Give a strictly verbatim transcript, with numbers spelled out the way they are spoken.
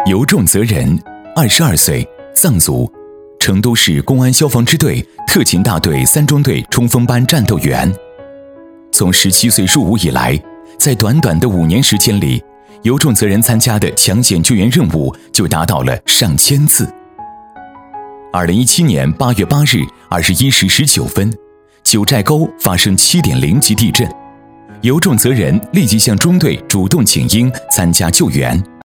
尤仲泽仁，二十二岁，藏族，成都市公安消防支队特勤大队三中队冲锋班战斗员。从十七岁入伍以来，在短短的五年时间里，尤仲泽仁参加的抢险救援任务就达到了上千次。二零一七年八月八日二十一时十九分，九寨沟发生七点零级地震，尤仲泽仁立即向中队主动请缨参加救援。